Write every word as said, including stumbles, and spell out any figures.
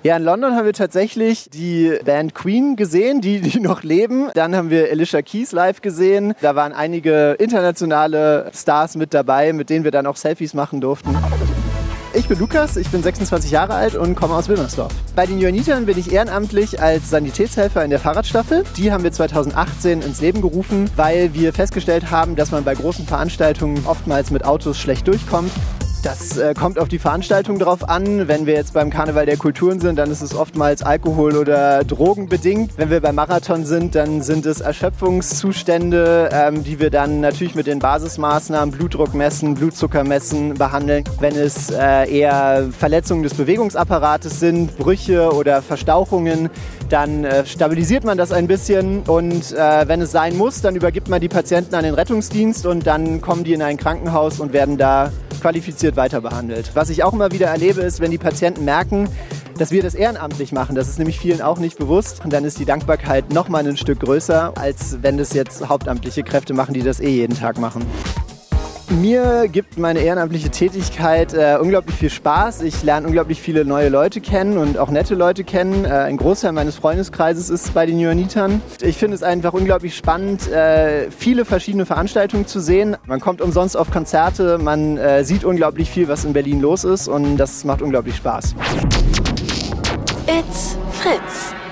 Ja, in London haben wir tatsächlich die Band Queen gesehen, die, die noch leben. Dann haben wir Alicia Keys live gesehen. Da waren einige internationale Stars mit dabei, mit denen wir dann auch Selfies machen durften. Ich bin Lukas, ich bin sechsundzwanzig Jahre alt und komme aus Wilmersdorf. Bei den Johannitern bin ich ehrenamtlich als Sanitätshelfer in der Fahrradstaffel. Die haben wir zweitausendachtzehn ins Leben gerufen, weil wir festgestellt haben, dass man bei großen Veranstaltungen oftmals mit Autos schlecht durchkommt. Das äh, kommt auf die Veranstaltung drauf an. Wenn wir jetzt beim Karneval der Kulturen sind, dann ist es oftmals Alkohol- oder Drogenbedingt. Wenn wir beim Marathon sind, dann sind es Erschöpfungszustände, ähm, die wir dann natürlich mit den Basismaßnahmen, Blutdruck messen, Blutzucker messen, behandeln. Wenn es äh, eher Verletzungen des Bewegungsapparates sind, Brüche oder Verstauchungen, dann äh, stabilisiert man das ein bisschen und äh, wenn es sein muss, dann übergibt man die Patienten an den Rettungsdienst und dann kommen die in ein Krankenhaus und werden da qualifiziert weiter behandelt. Was ich auch immer wieder erlebe, ist, wenn die Patienten merken, dass wir das ehrenamtlich machen. Das ist nämlich vielen auch nicht bewusst. Und dann ist die Dankbarkeit noch mal ein Stück größer, als wenn das jetzt hauptamtliche Kräfte machen, die das eh jeden Tag machen. Mir gibt meine ehrenamtliche Tätigkeit äh, unglaublich viel Spaß. Ich lerne unglaublich viele neue Leute kennen und auch nette Leute kennen. Äh, ein Großteil meines Freundeskreises ist bei den Johannitern. Ich finde es einfach unglaublich spannend, äh, viele verschiedene Veranstaltungen zu sehen. Man kommt umsonst auf Konzerte, man äh, sieht unglaublich viel, was in Berlin los ist und das macht unglaublich Spaß. It's Fritz.